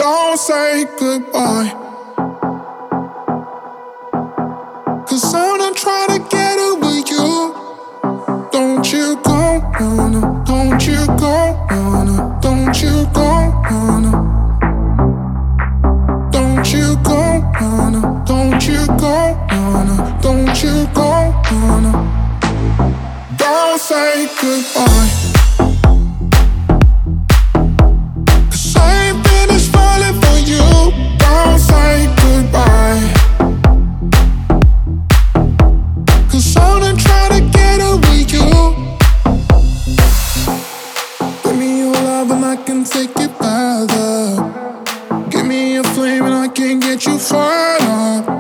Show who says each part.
Speaker 1: Don't say goodbye, 'cause I'm not trying to get over you. Don't you go, no, no. Don't you go, no, no. Don't you go, no, no. Don't you go, no, no. Don't you go, no, no. Don't you go, no, no. Don't say goodbye, 'cause I ain't finished falling for you. Don't say goodbye, 'cause I'm not trying to get over you. Give me your love and I can take it further. Give me a flame and I can get you fired up.